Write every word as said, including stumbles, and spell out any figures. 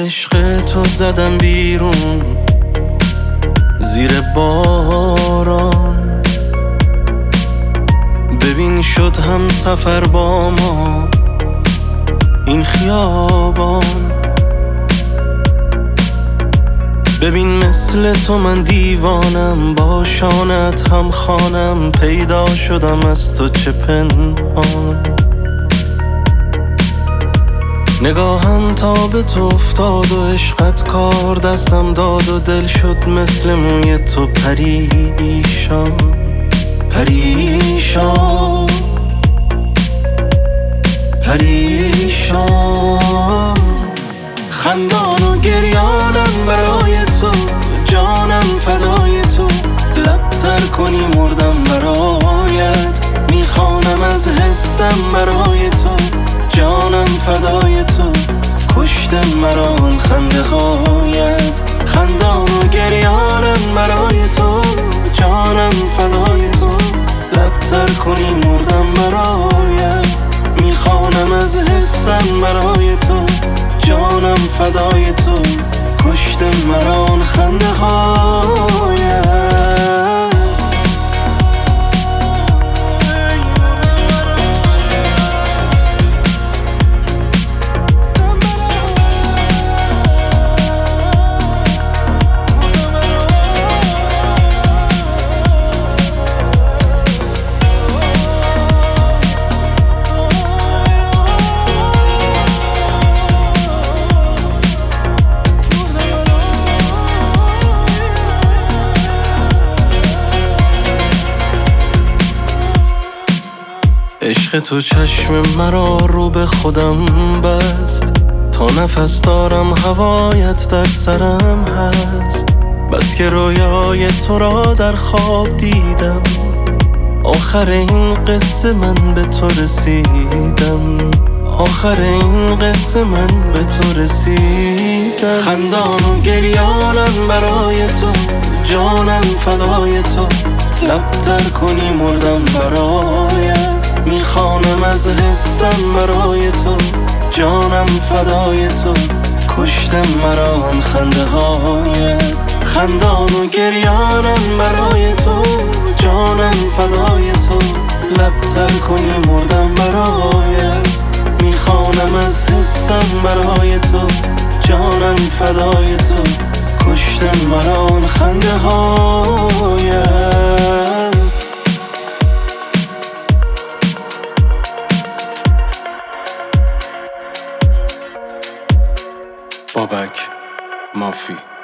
عشق تو زدم بیرون زیر باران. ببین شد هم سفر با ما این خیابان. ببین مثل تو من دیوانم، با شانت هم خانم، پیدا شدم از تو چه پنهان. نگاهم تا به تو افتاد و عشقت کار دستم داد و دل شد مثل موی تو پریشان پریشان پریشان. خندان و گریانم برای تو، جانم فدای تو، لب تر کنی مردم برایت. میخوانم از حسم برای تو، جانم فدای تو، کشته مرا آن خنده هایت. خندان و گریانم برای تو، جانم فدای تو، لب تر کنی مردم برایت. میخوانم از حسم برای تو، جانم فدای تو، کشته مرا آن خنده هایت. عشق تو چشم مرا رو به خودم بست، تا نفس دارم هوایت در سرم هست. بس که رویای تو را در خواب دیدم، آخر این قصه من به تو رسیدم. آخر این قصه من به تو رسیدم. خندان و گریانم برای تو، جانم فدای تو، لب تر کنی مردم برایت. میخوانم از حسم برای تو، جانم فدای تو، کشته مرا آن خنده هایت. خندان و گریانم برای تو، جانم فدای تو، لب تر کنی مردم برایت. میخوانم از حسم برای تو، جانم فدای تو، کشته مرا آن خنده هایت. بابک مافی.